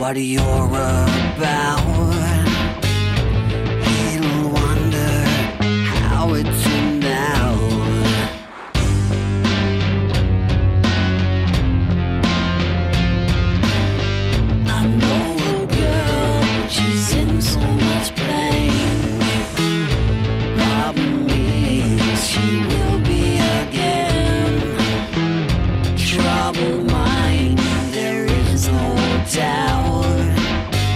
what you're about. He'll wonder how it turned out. I know a girl, she's in so much pain. Problem is, she will be again. Troubled mind, there is no doubt.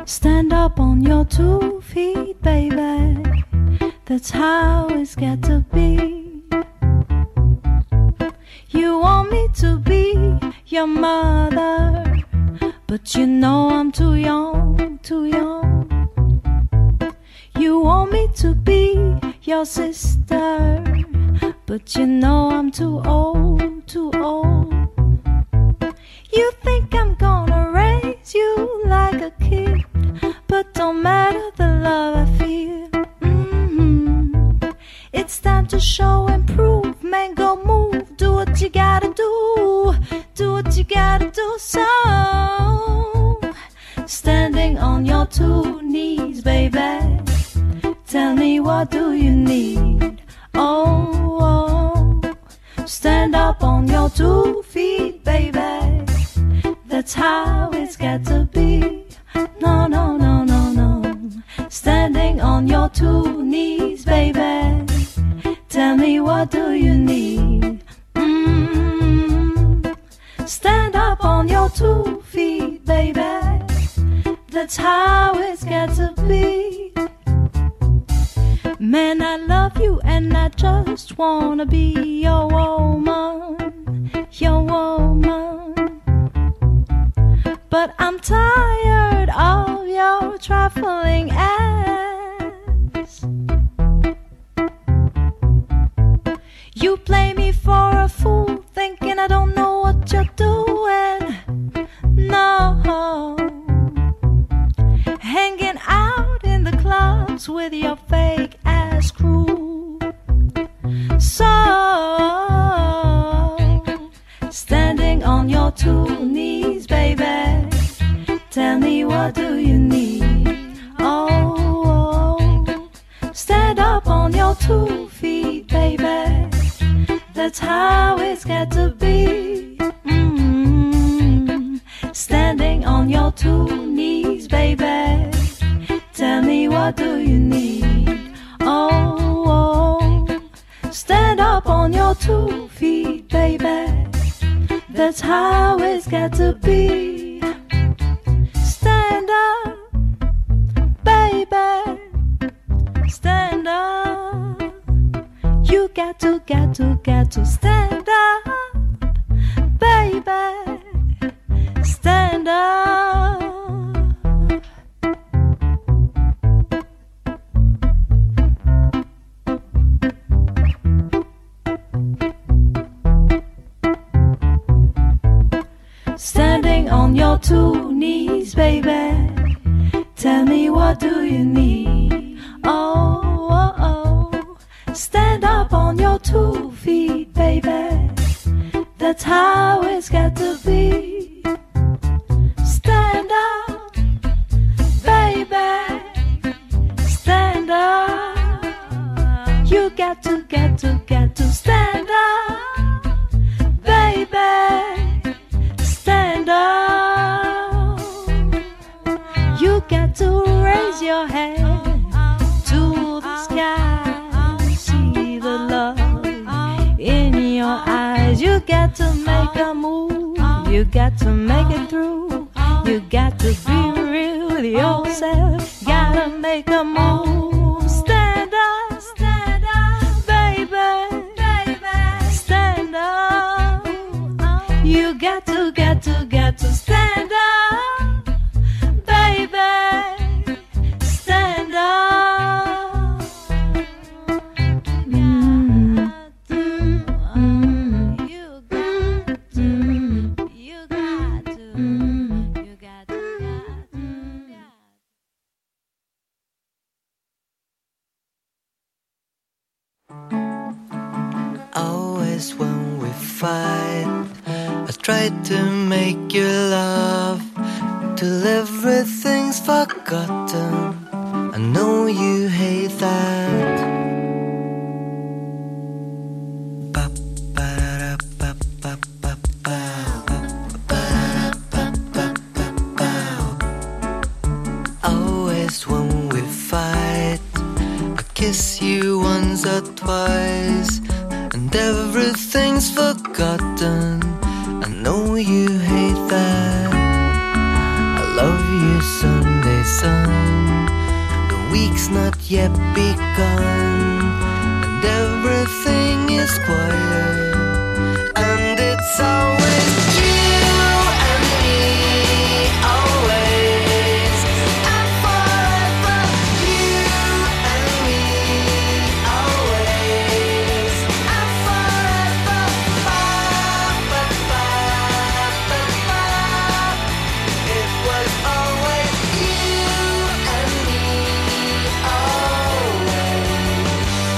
Stand up on your 2 feet, baby. That's how it's got to be. You want me to be your mother, but you know I'm too young, too young. You want me to be your sister, but you know I'm too old, too old. You think I'm gonna raise you like a kid, but don't matter the love I feel. It's time to show and prove, man, go move. Do what you gotta do, do what you gotta do. So, standing on your 2 knees, baby, tell me what do you need? Oh, stand up on your 2 feet, baby. That's how it's got to be. No, no, no, no, no. Standing on your 2 knees, baby. Tell me what do you need? Stand up on your 2 feet, baby. That's how it's got to be. Man, I love you and I just wanna be your woman, your woman. But I'm tired of your trifling ass. You play me for a fool, thinking I don't know what you're doing. No, hanging out in the clubs with your fake ass crew. So, standing on your 2 knees, baby, tell me what do you need? Oh, stand up on your 2 feet, baby. That's how it's got to be. Standing on your 2 knees, baby. Tell me what do you need? Oh, stand up on your 2 feet, baby. That's how it's got to be. Stand up, baby. Stand up. You got to stand up, baby. Stand up. Standing on your 2 knees, baby. Tell me what do you need? Oh, oh, oh. Stand up on your 2 feet, baby. That's how it's got to be. Stand up, baby. Stand up. You got to stand up, baby. Stand up. You got to raise your hand to the sky. See the love in your eyes. You got to make a move. You got to make it through. You got to be real with yourself. Gotta make a move. Stand up, baby. Stand up. You got to stand up, baby. Stand up. You got to. Always when we fight, I try to make you laugh, till everything's forgotten. I know you hate that. Always when we fight, I kiss you once or twice, and everything's forgotten. I know you hate that. I love you Sunday, week's not yet begun, and everything is quiet, and it's always you and me, always and forever. You and me, always and forever. Ba, ba, ba, ba, ba. It was always you and me, always.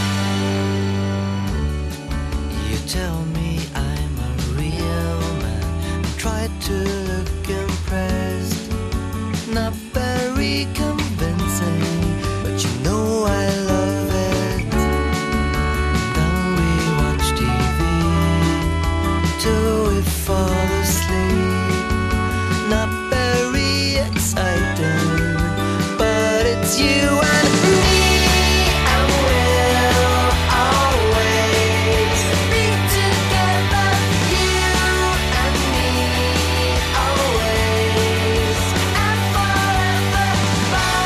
You tell me I'm a real man, try to look impressed, not very convincing, but you know I love it. Then we watch TV till we fall asleep, not very exciting, but it's you and me, and we'll always be together. You and me, always and forever. Ba,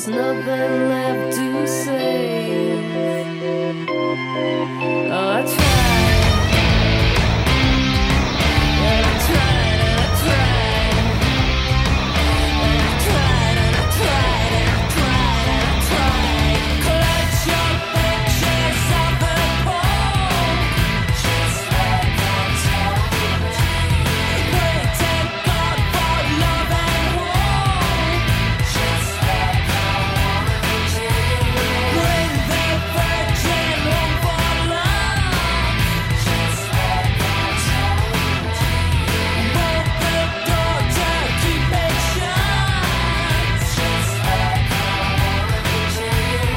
There's nothing left to say. Oh, I tried. Yeah, I tried and I tried. And I tried and I tried and I tried and I tried. Collect your pictures of the poor. Just let them tell you. Pray to God for love and war. Just let them want you. Bring the virgin home for love. Just let them tell you. Bolt the door to keep it shut. Just let them want you.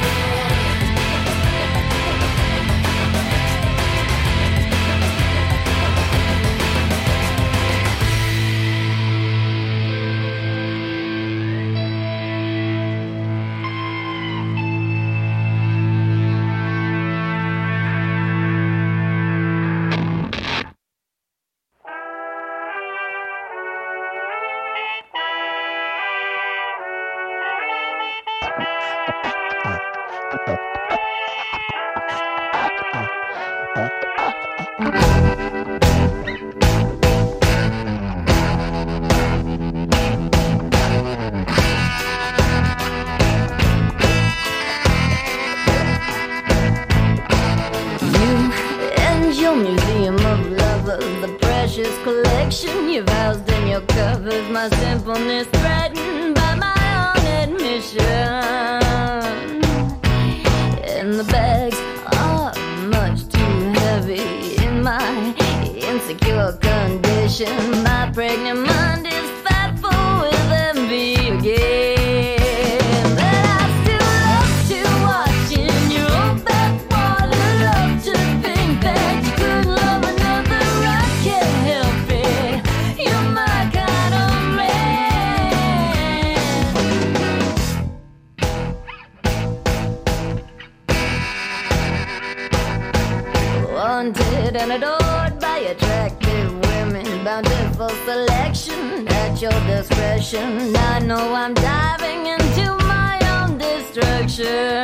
And your museum of lovers, the precious collection you've housed in your covers, my simpleness threatened by my own admission. And the bags are much too heavy in my insecure condition. My pregnant mind is fat full with envy again. But I still love to watch in your own backwater. Love to think that you could love another. I can't help it. You're my kind of man. Wanted and adored by attractive women, bountiful selection at your discretion. I know I'm diving into my own destruction.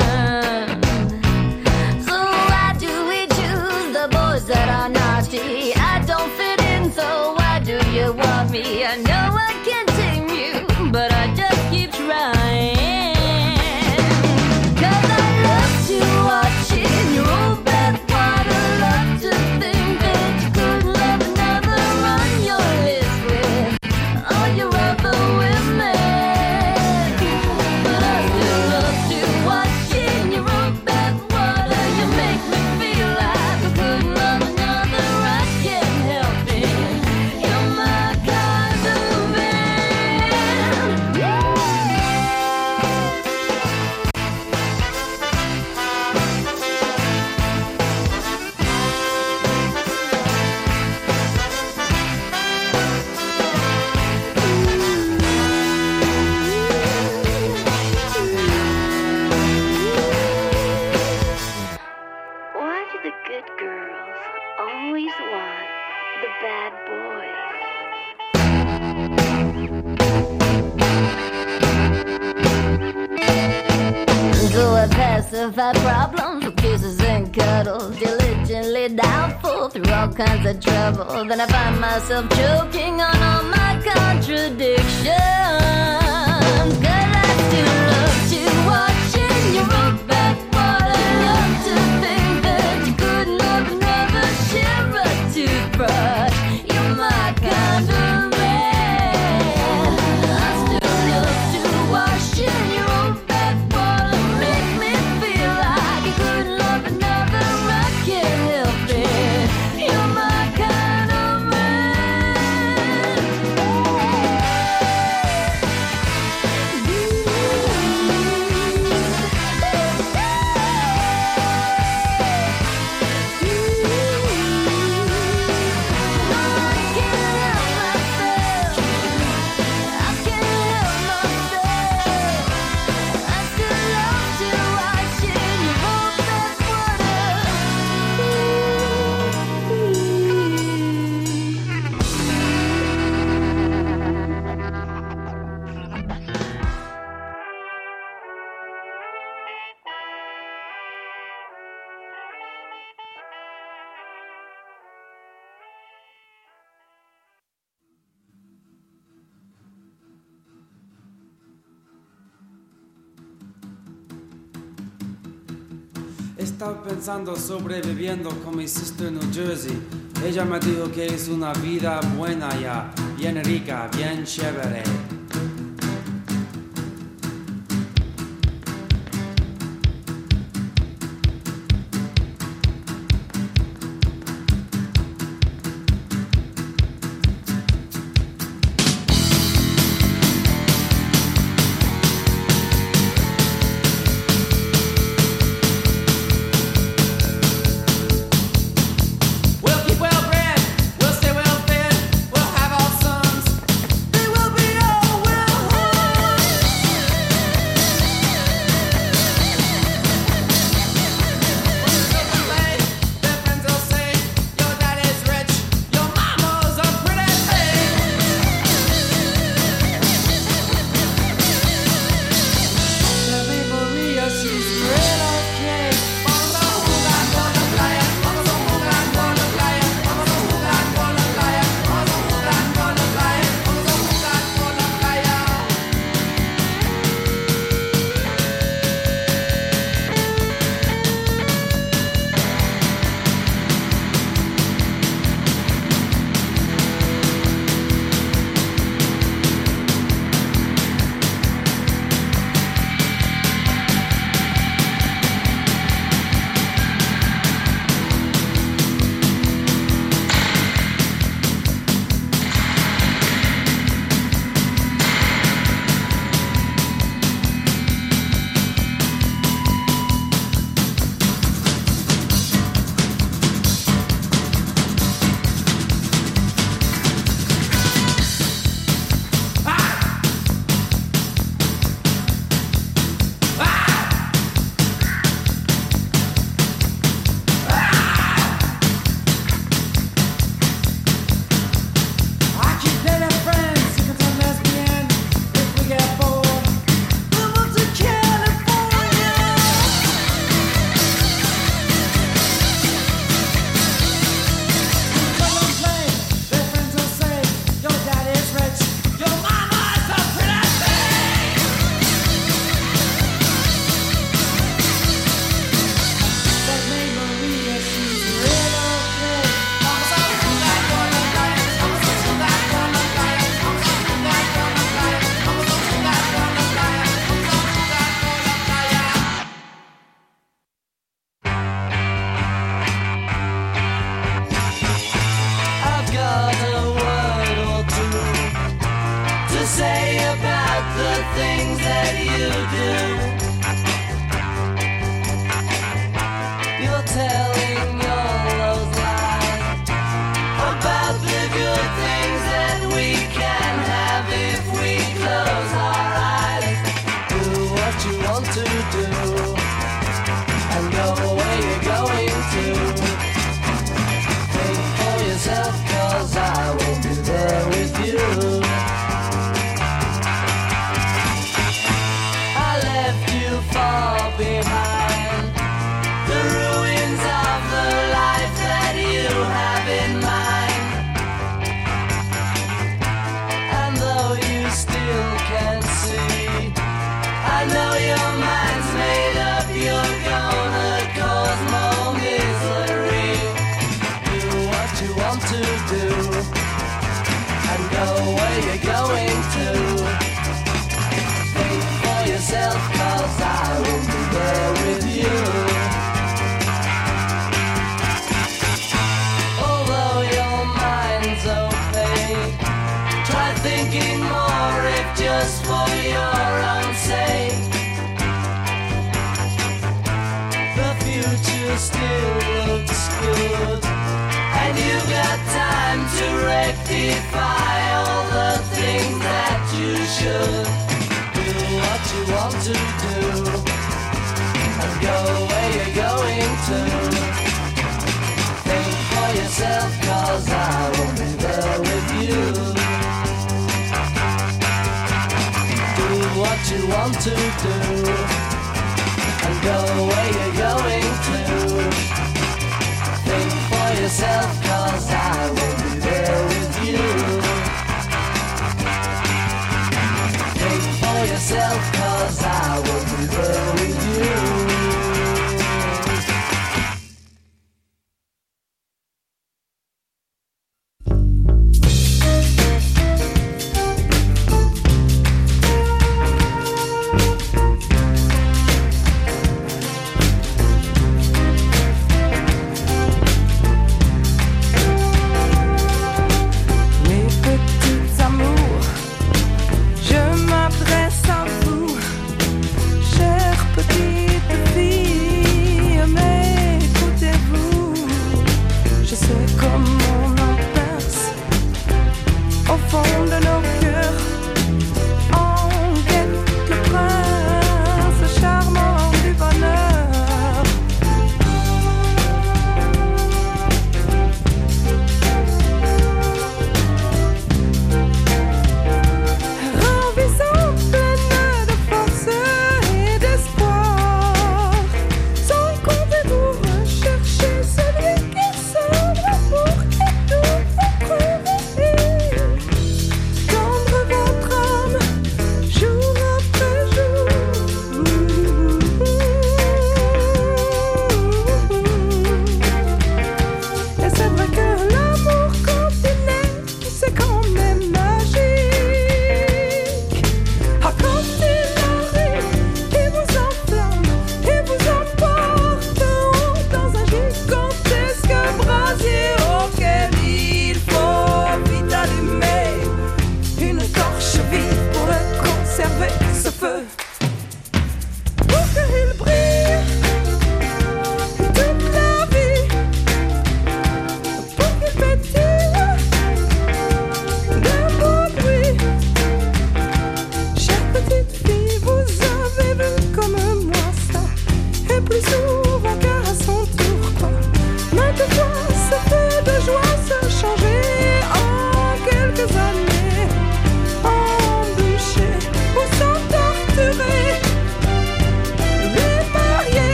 So why do we choose the boys that are naughty? I don't fit in, so why do you want me? I know I can't tame you, but I just keep trying. 'Cause I love to watch in your old bathwater. Love to think that you could love another on your list with all your other women. But I still love to watch in your old bathwater. You make me feel like I could love another. I can't help it. You're my kind of man. Why do the good girls always want the bad boys? So I pacify problems with kisses and cuddles, diligently doubtful through all kinds of trouble. Then I find myself choking on all my contradictions. 'Cause I still love to watch in your old backwater. Love to think that you could love another, share a toothbrush. You're my kind of man. I still love to wash in your old backwater. Make me feel like you could love another. I can't help it. You're my kind of man. Estaba pensando sobreviviendo con mi sister en New Jersey. Ella me dijo que es una vida buena ya, bien rica, bien chévere. Yourself, 'cause I will be there with you.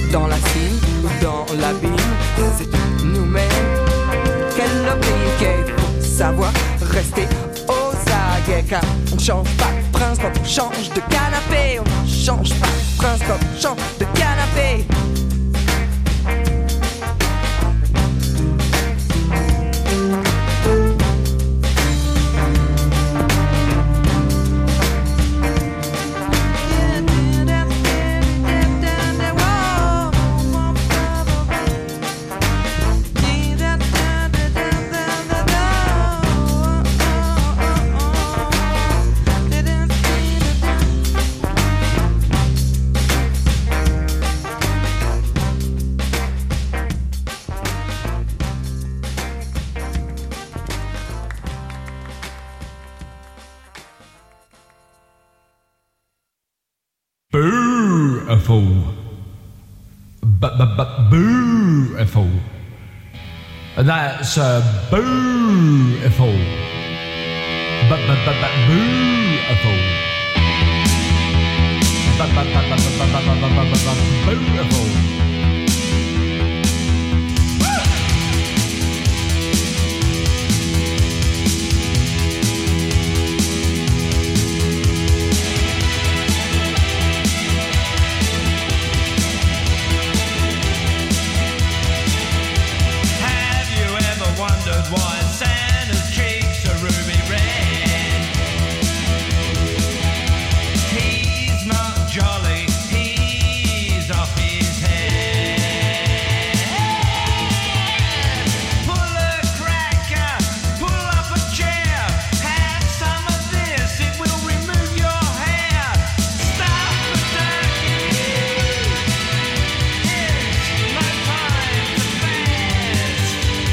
dans la cime ou dans l'abîme, c'est nous-mêmes qu'elle l'oblige. Faut savoir rester aux aguets, car on change pas de prince quand on change de canapé. On change pas de prince quand on change de canapé. Beautiful. Beautiful. And that's beautiful. Beautiful. Beautiful. Why Santa's cheeks are ruby red? He's not jolly, he's off his head. Pull a cracker, pull up a chair. Have some of this, it will remove your hair. Stop the turkey, it's no time to fast.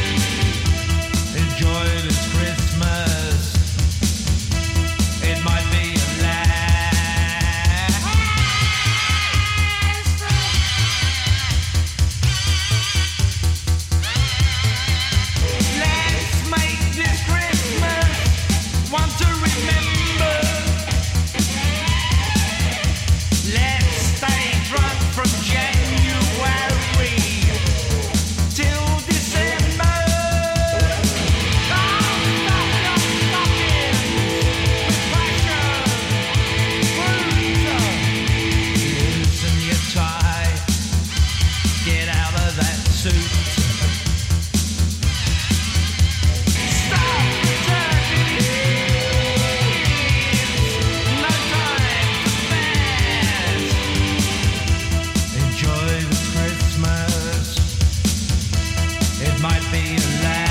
Enjoy this Christmas. It might be a last. Let's make this Christmas one to remember. Let's stay drunk from January till December. Loosen your tie, get out of that suit. Stop the turkey, no time to fast. Enjoy the Christmas, it might be a last.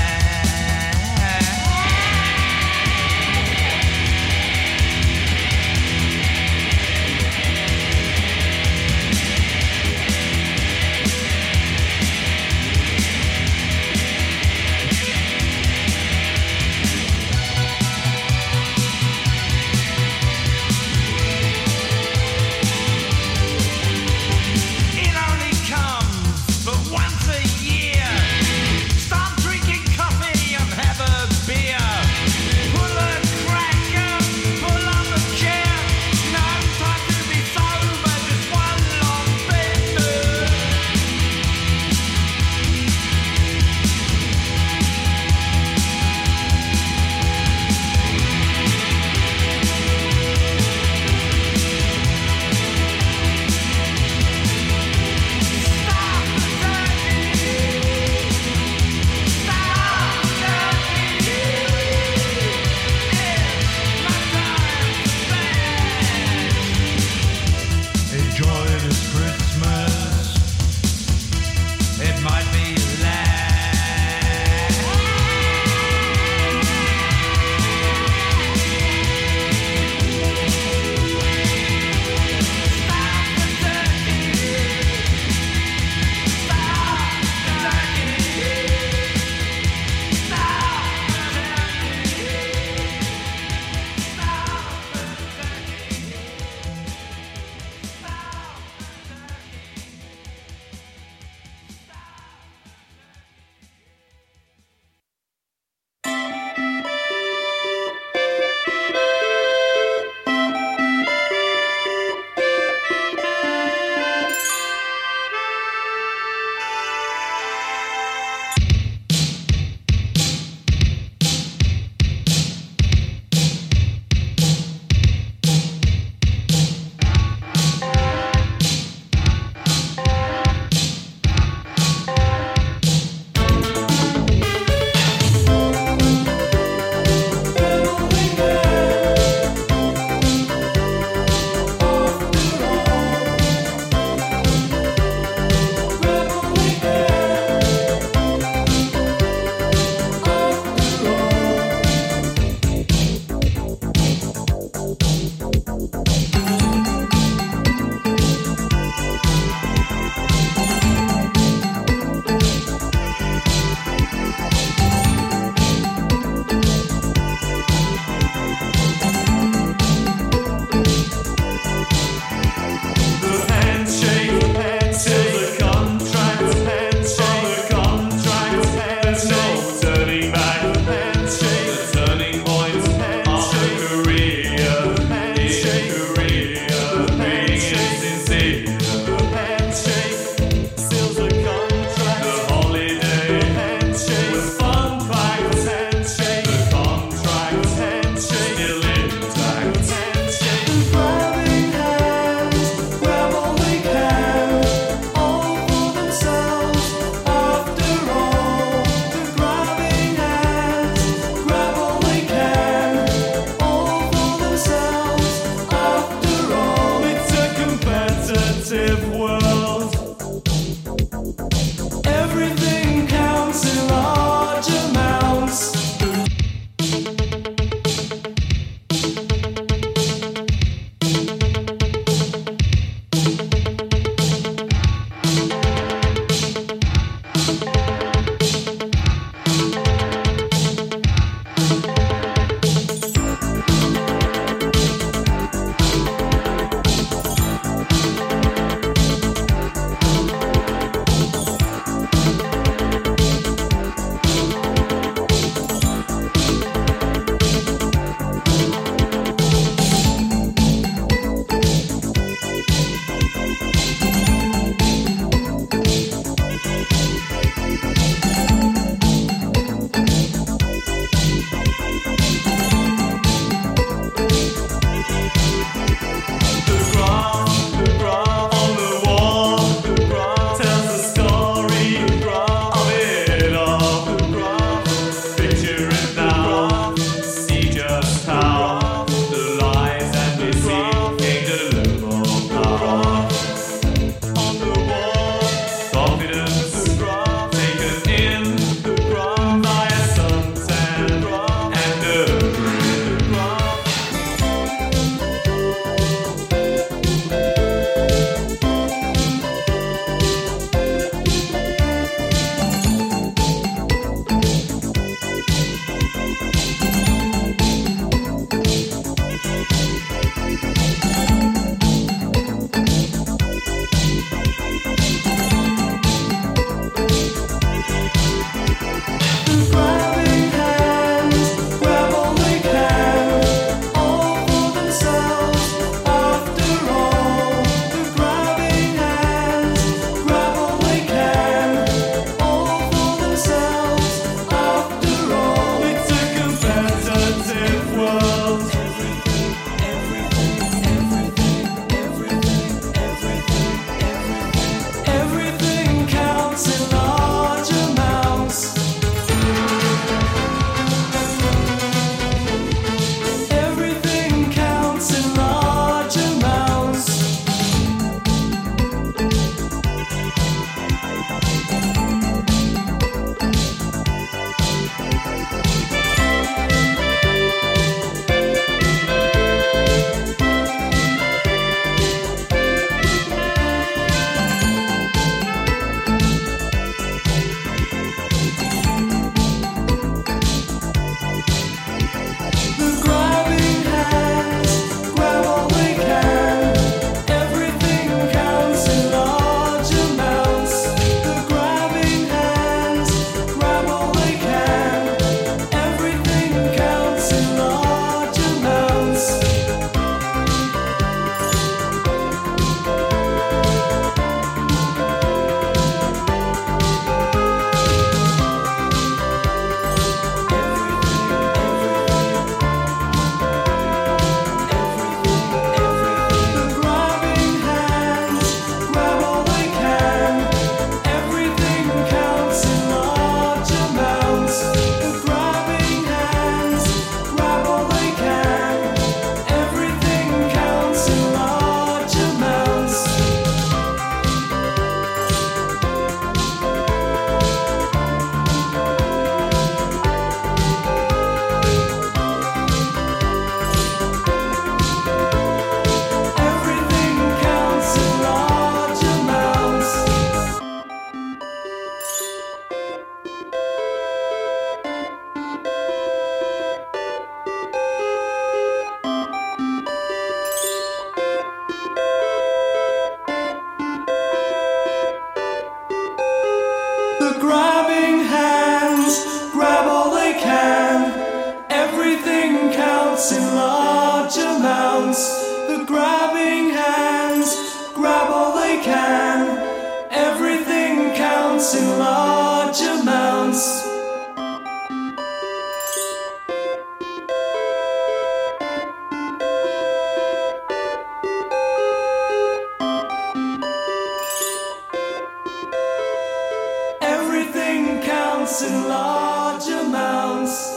counts in large amounts.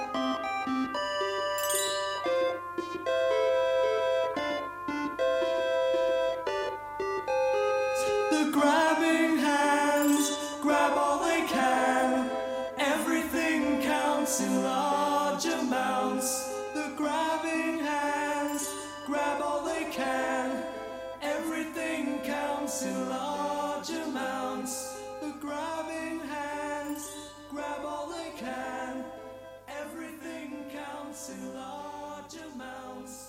The grabbing hands grab all they can. Everything counts in large amounts. The grabbing hands grab all they can. Everything counts in large amounts. The grabbing hands grab all they can. Everything counts in large amounts.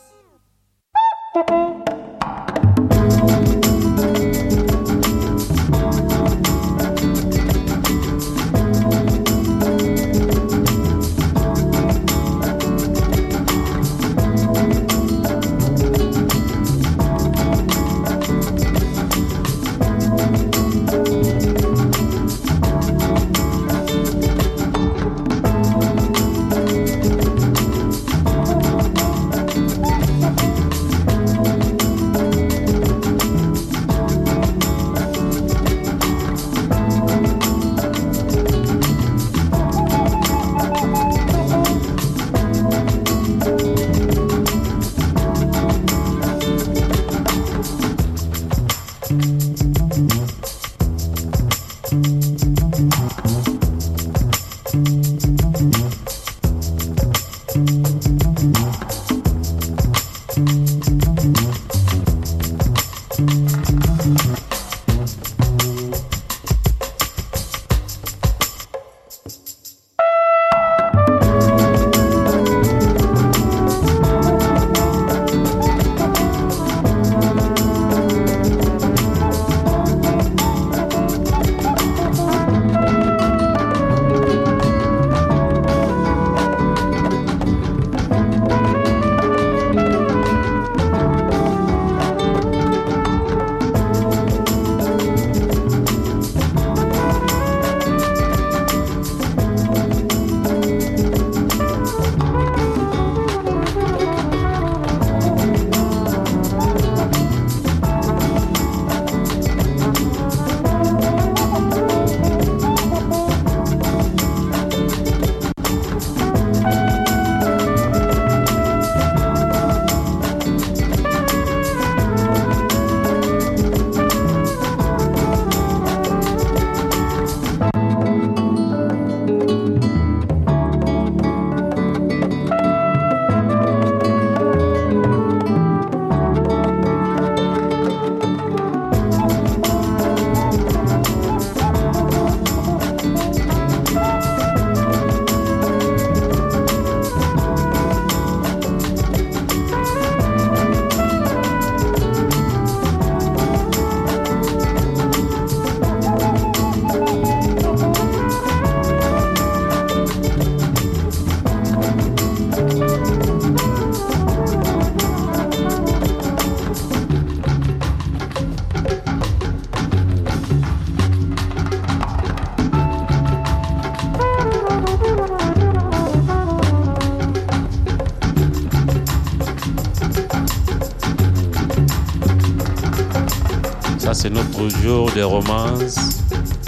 C'est notre jour de romance,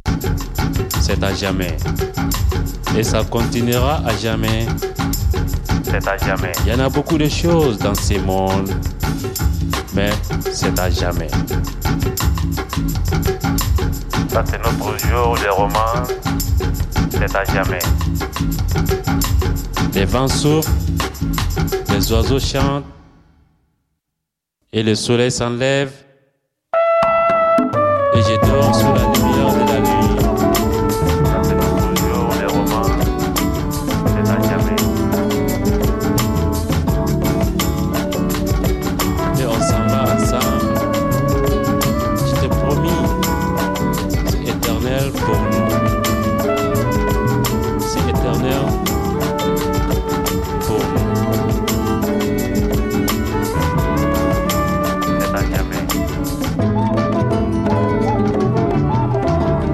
c'est à jamais. Et ça continuera à jamais, c'est à jamais. Il y en a beaucoup de choses dans ce monde, mais c'est à jamais. Ça c'est notre jour de romance, c'est à jamais. Les vents soufflent, les oiseaux chantent, et le soleil s'enlève. Et je dors sous la lumière de la nuit. Ça c'est notre jour de romance, c'est à jamais. Et on s'en va ensemble. Je t'ai promis, c'est éternel pour nous. C'est éternel pour nous. C'est à jamais.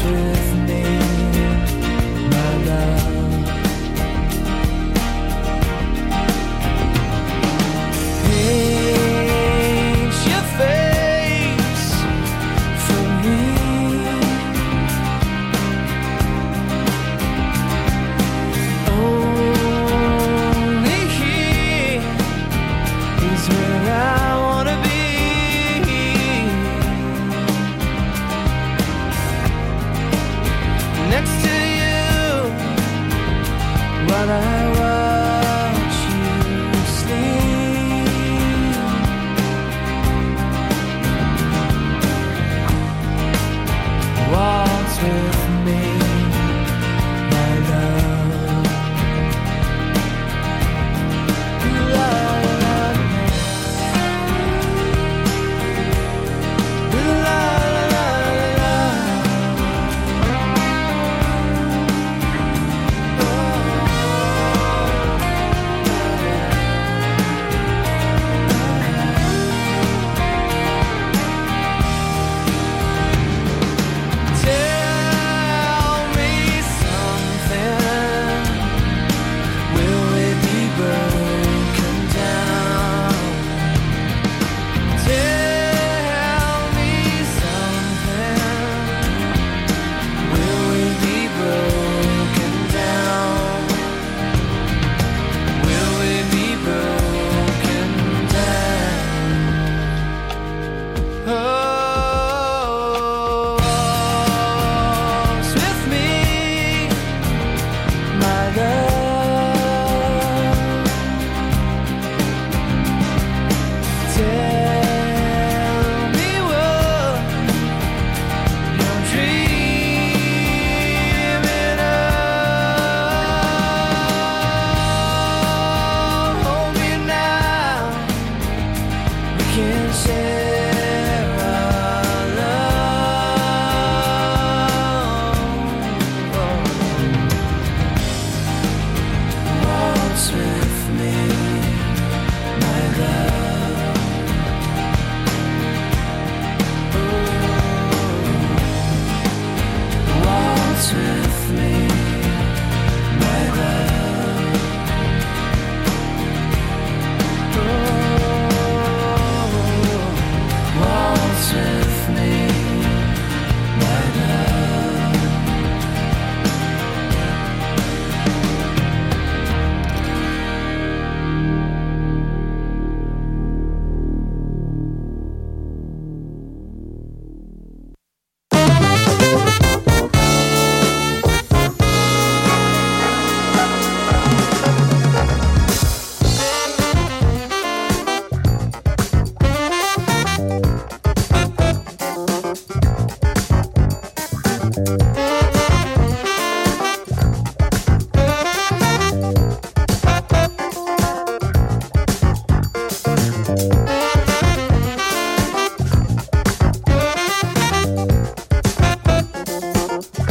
with me, my love. Paint your face for me. Only here is where I wanna be. Next to you, while I watch you sleep. Waltz with me, my love. La, la, la, la, la, la. Tell me something. Will we be broken down? Tell me something. Will we be broken down? Will we be broken down? Oh, waltz with me, my love. Tell me what you're dreaming of. Hold me now, we can share our love. Waltz with me, my love. Waltz with